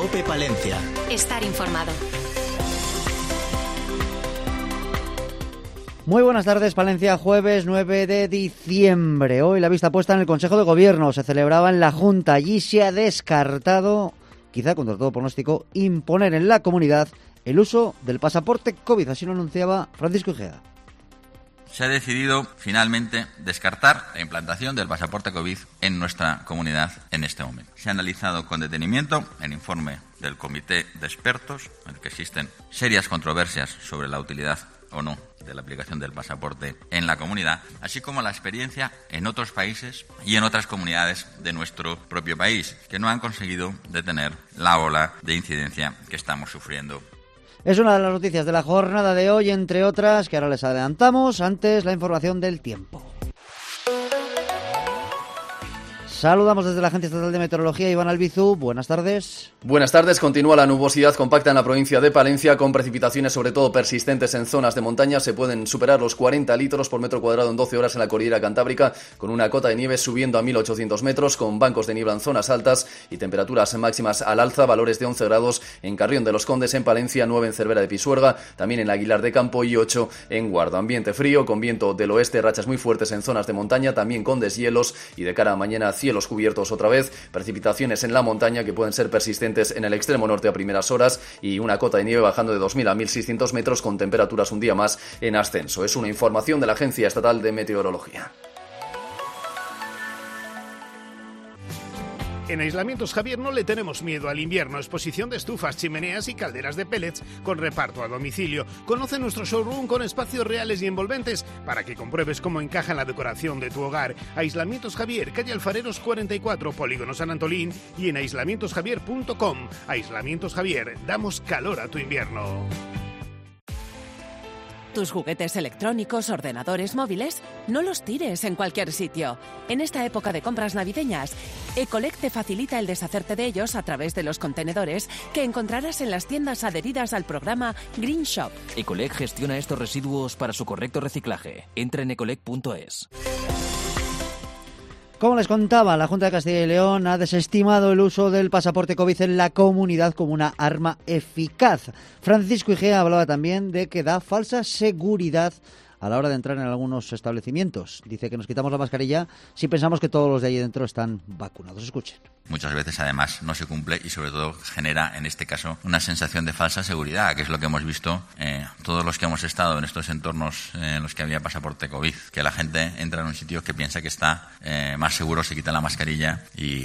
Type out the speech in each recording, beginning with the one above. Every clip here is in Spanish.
COPE Palencia. Estar informado. Muy buenas tardes, Palencia, jueves 9 de diciembre. Hoy la vista puesta en el Consejo de Gobierno. Se celebraba en la Junta. Allí se ha descartado, quizá contra todo pronóstico, imponer en la comunidad el uso del pasaporte COVID. Así lo anunciaba Francisco Igea. Se ha decidido finalmente descartar la implantación del pasaporte COVID en nuestra comunidad en este momento. Se ha analizado con detenimiento el informe del Comité de Expertos, en el que existen serias controversias sobre la utilidad o no de la aplicación del pasaporte en la comunidad, así como la experiencia en otros países y en otras comunidades de nuestro propio país, que no han conseguido detener la ola de incidencia que estamos sufriendo. Es una de las noticias de la jornada de hoy, entre otras, que ahora les adelantamos. Antes, la información del tiempo. Saludamos desde la Agencia Estatal de Meteorología, Iván Albizu. Buenas tardes. Buenas tardes. Continúa la nubosidad compacta en la provincia de Palencia, con precipitaciones sobre todo persistentes en zonas de montaña. Se pueden superar los 40 litros por metro cuadrado en 12 horas en la cordillera cantábrica, con una cota de nieve subiendo a 1.800 metros, con bancos de niebla en zonas altas y temperaturas máximas al alza, valores de 11 grados en Carrión de los Condes, en Palencia, 9 en Cervera de Pisuerga, también en Aguilar de Campo y 8 en Guardo. Ambiente frío, con viento del oeste, rachas muy fuertes en zonas de montaña, también con deshielos, y de cara a mañana cielos cubiertos otra vez, precipitaciones en la montaña que pueden ser persistentes en el extremo norte a primeras horas y una cota de nieve bajando de 2.000 a 1.600 metros, con temperaturas un día más en ascenso. Es una información de la Agencia Estatal de Meteorología. En Aislamientos Javier no le tenemos miedo al invierno. Exposición de estufas, chimeneas y calderas de pellets con reparto a domicilio. Conoce nuestro showroom con espacios reales y envolventes para que compruebes cómo encaja en la decoración de tu hogar. Aislamientos Javier, calle Alfareros 44, Polígono San Antolín, y en aislamientosjavier.com. Aislamientos Javier, damos calor a tu invierno. Tus juguetes electrónicos, ordenadores, móviles, no los tires en cualquier sitio. En esta época de compras navideñas, Ecolec te facilita el deshacerte de ellos a través de los contenedores que encontrarás en las tiendas adheridas al programa Green Shop. Ecolec gestiona estos residuos para su correcto reciclaje. Entra en ecolec.es. Como les contaba, la Junta de Castilla y León ha desestimado el uso del pasaporte COVID en la comunidad como una arma eficaz. Francisco Igea hablaba también de que da falsa seguridad a la hora de entrar en algunos establecimientos. Dice que nos quitamos la mascarilla si pensamos que todos los de allí dentro están vacunados. Escuchen. Muchas veces, además, no se cumple y, sobre todo, genera, en este caso, una sensación de falsa seguridad, que es lo que hemos visto todos los que hemos estado en estos entornos en los que había pasaporte COVID, que la gente entra en un sitio que piensa que está más seguro, se quita la mascarilla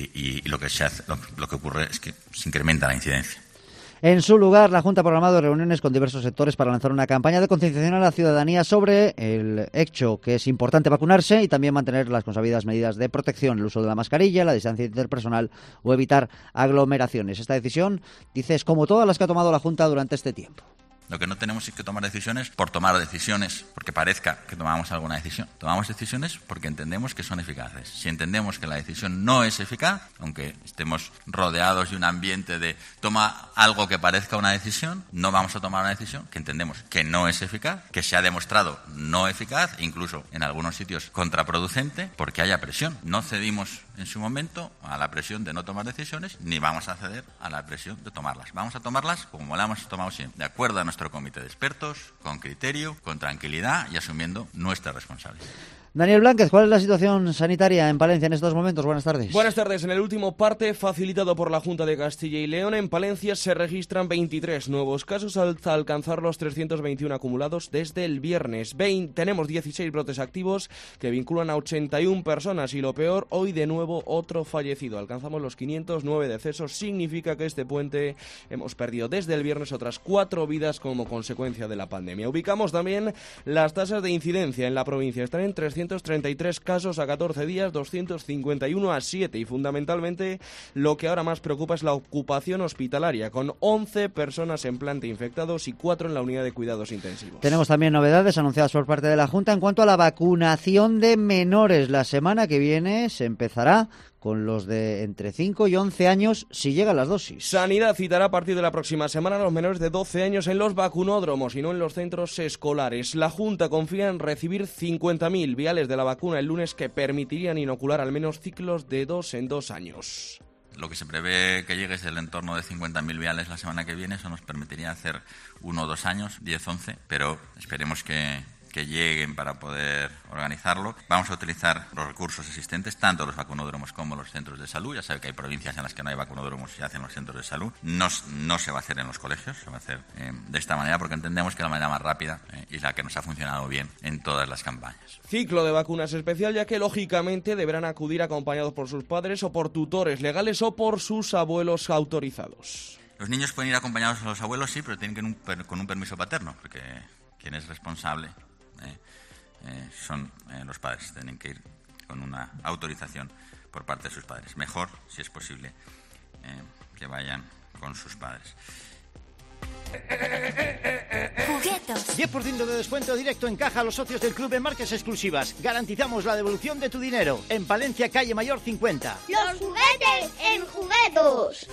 y lo que ocurre es que se incrementa la incidencia. En su lugar, la Junta ha programado reuniones con diversos sectores para lanzar una campaña de concienciación a la ciudadanía sobre el hecho que es importante vacunarse y también mantener las consabidas medidas de protección, el uso de la mascarilla, la distancia interpersonal o evitar aglomeraciones. Esta decisión, dice, es como todas las que ha tomado la Junta durante este tiempo. Lo que no tenemos es que tomar decisiones por tomar decisiones, porque parezca que tomamos alguna decisión. Tomamos decisiones porque entendemos que son eficaces. Si entendemos que la decisión no es eficaz, aunque estemos rodeados de un ambiente de toma algo que parezca una decisión, no vamos a tomar una decisión que entendemos que no es eficaz, que se ha demostrado no eficaz, incluso en algunos sitios contraproducente, porque haya presión. No cedimos en su momento a la presión de no tomar decisiones, ni vamos a ceder a la presión de tomarlas. Vamos a tomarlas como la hemos tomado siempre, de acuerdo a nuestro comité de expertos, con criterio, con tranquilidad y asumiendo nuestra responsabilidad. Daniel Blánquez, ¿cuál es la situación sanitaria en Palencia en estos momentos? Buenas tardes. Buenas tardes. En el último parte facilitado por la Junta de Castilla y León, en Palencia se registran 23 nuevos casos hasta alcanzar los 321 acumulados desde el viernes. Tenemos 16 brotes activos que vinculan a 81 personas y lo peor, hoy de nuevo otro fallecido. Alcanzamos los 509 decesos. Significa que este puente hemos perdido desde el viernes otras 4 vidas como consecuencia de la pandemia. Ubicamos también las tasas de incidencia en la provincia. Están en 333 casos a 14 días, 251 a 7 y fundamentalmente lo que ahora más preocupa es la ocupación hospitalaria, con 11 personas en planta infectados y 4 en la unidad de cuidados intensivos. Tenemos también novedades anunciadas por parte de la Junta en cuanto a la vacunación de menores. La semana que viene se empezará con los de entre 5 y 11 años si llegan las dosis. Sanidad citará a partir de la próxima semana a los menores de 12 años en los vacunódromos y no en los centros escolares. La Junta confía en recibir 50.000 viales de la vacuna el lunes que permitirían inocular al menos ciclos de 2 en 2 años. Lo que se prevé que llegue es del entorno de 50.000 viales la semana que viene. Eso nos permitiría hacer 1 o 2 años, 10, 11, pero esperemos que lleguen para poder organizarlo. Vamos a utilizar los recursos existentes, tanto los vacunódromos como los centros de salud. Ya sabe que hay provincias en las que no hay vacunódromos y se hacen los centros de salud. No se va a hacer en los colegios, se va a hacer de esta manera porque entendemos que es la manera más rápida y la que nos ha funcionado bien en todas las campañas. Ciclo de vacunas especial, ya que lógicamente deberán acudir acompañados por sus padres o por tutores legales o por sus abuelos autorizados. Los niños pueden ir acompañados a los abuelos, sí, pero tienen que ir con un permiso paterno, porque quien es responsable son los padres. Tienen que ir con una autorización por parte de sus padres. Mejor, si es posible, que vayan con sus padres. Juguetos. 10% de descuento directo en caja a los socios del club en marcas exclusivas. Garantizamos la devolución de tu dinero. En Palencia, calle Mayor 50. Los juguetes en Juguetos.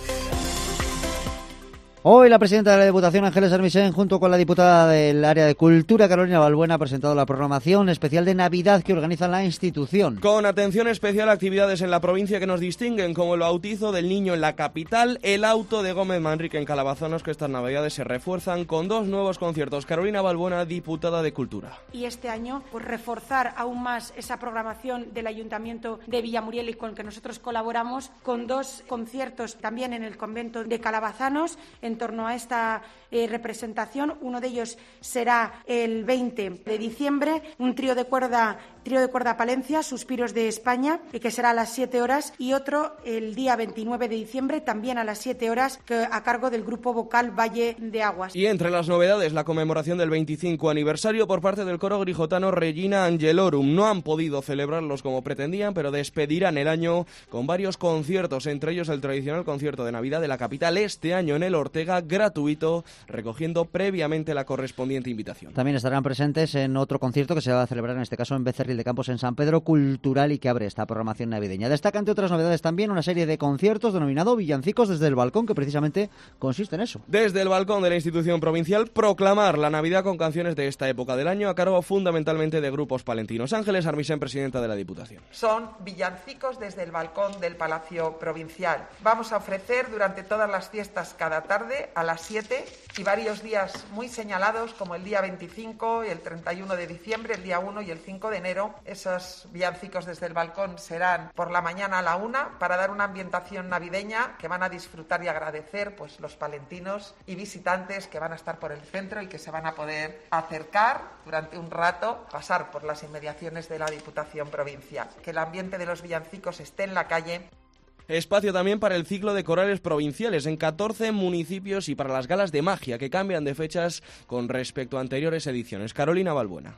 Hoy la presidenta de la Diputación, Ángeles Armisen, junto con la diputada del área de Cultura, Carolina Balbuena, ha presentado la programación especial de Navidad que organiza la institución. Con atención especial a actividades en la provincia que nos distinguen, como el bautizo del niño en la capital, el auto de Gómez Manrique en Calabazanos, que estas Navidades se refuerzan con 2 nuevos conciertos. Carolina Balbuena, diputada de Cultura. Y este año, pues reforzar aún más esa programación del Ayuntamiento de Villamuriel y con el que nosotros colaboramos, con 2 conciertos también en el convento de Calabazanos, en torno a esta representación. Uno de ellos será el 20 de diciembre, un trío de cuerda Palencia, Suspiros de España, que será a las 7 horas, y otro el día 29 de diciembre, también a las 7 horas, a cargo del grupo vocal Valle de Aguas. Y entre las novedades, la conmemoración del 25 aniversario por parte del coro grijotano Regina Angelorum. No han podido celebrarlos como pretendían, pero despedirán el año con varios conciertos, entre ellos el tradicional concierto de Navidad de la capital, este año en el Ortega, gratuito, recogiendo previamente la correspondiente invitación. También estarán presentes en otro concierto que se va a celebrar en este caso en Becerril de Campos, en San Pedro Cultural, y que abre esta programación navideña. Destaca, entre otras novedades, también una serie de conciertos denominado Villancicos desde el Balcón, que precisamente consiste en eso. Desde el balcón de la institución provincial, proclamar la Navidad con canciones de esta época del año a cargo fundamentalmente de grupos palentinos. Ángeles Armisen, presidenta de la Diputación. Son villancicos desde el balcón del Palacio Provincial. Vamos a ofrecer durante todas las fiestas cada tarde a las 7 y varios días muy señalados como el día 25 y el 31 de diciembre, el día 1 y el 5 de enero. Esos villancicos desde el balcón serán por la mañana a la 1 para dar una ambientación navideña que van a disfrutar y agradecer pues los palentinos y visitantes que van a estar por el centro y que se van a poder acercar durante un rato, pasar por las inmediaciones de la Diputación Provincial. Que el ambiente de los villancicos esté en la calle. Espacio también para el ciclo de corales provinciales en 14 municipios y para las galas de magia que cambian de fechas con respecto a anteriores ediciones. Carolina Balbuena.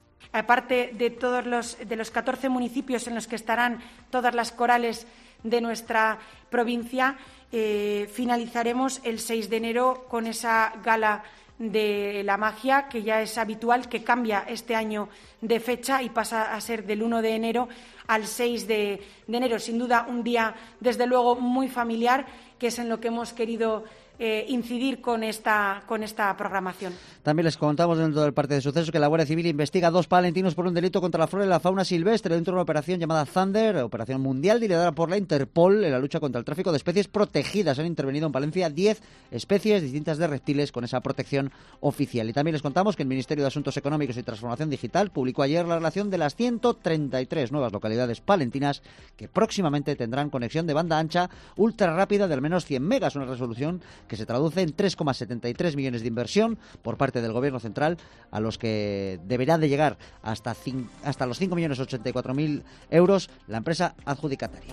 Aparte de todos los 14 municipios en los que estarán todas las corales de nuestra provincia, finalizaremos el 6 de enero con esa gala de la magia, que ya es habitual, que cambia este año de fecha y pasa a ser del 1 de enero al 6 de enero. Sin duda, un día, desde luego, muy familiar, que es en lo que hemos querido incidir con esta programación. También les contamos dentro del parte de sucesos que la Guardia Civil investiga a 2 palentinos por un delito contra la flora y la fauna silvestre dentro de una operación llamada Thunder, operación mundial liderada por la Interpol en la lucha contra el tráfico de especies protegidas. Han intervenido en Palencia 10 especies distintas de reptiles con esa protección oficial. Y también les contamos que el Ministerio de Asuntos Económicos y Transformación Digital publicó ayer la relación de las 133 nuevas localidades palentinas que próximamente tendrán conexión de banda ancha ultra rápida de al menos 100 megas, una resolución que se traduce en 3,73 millones de inversión por parte del Gobierno central, a los que deberá de llegar hasta los 5.084.000 euros la empresa adjudicataria.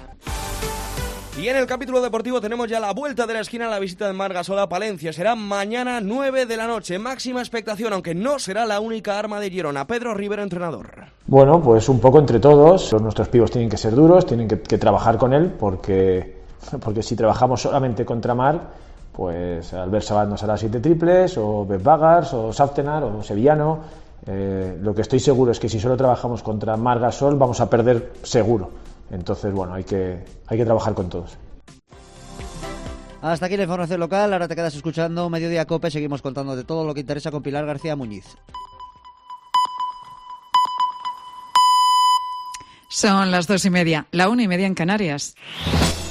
Y en el capítulo deportivo tenemos ya la vuelta de la esquina a la visita de Margasol a Palencia. Será mañana 9 de la noche. Máxima expectación, aunque no será la única arma de Girona. Pedro Rivero, entrenador. Bueno, pues un poco entre todos. Nuestros pibos tienen que ser duros, tienen que trabajar con él, porque si trabajamos solamente contra Mar, pues Albert Sabat nos hará 7 triples, o Beb Bagars, o Saftenar, o Sevillano. Lo que estoy seguro es que si solo trabajamos contra Margasol vamos a perder seguro. Entonces, bueno, hay que trabajar con todos. Hasta aquí la información local. Ahora te quedas escuchando Mediodía COPE. Seguimos contando de todo lo que interesa con Pilar García Muñiz. Son las 2:30, la 1:30 en Canarias.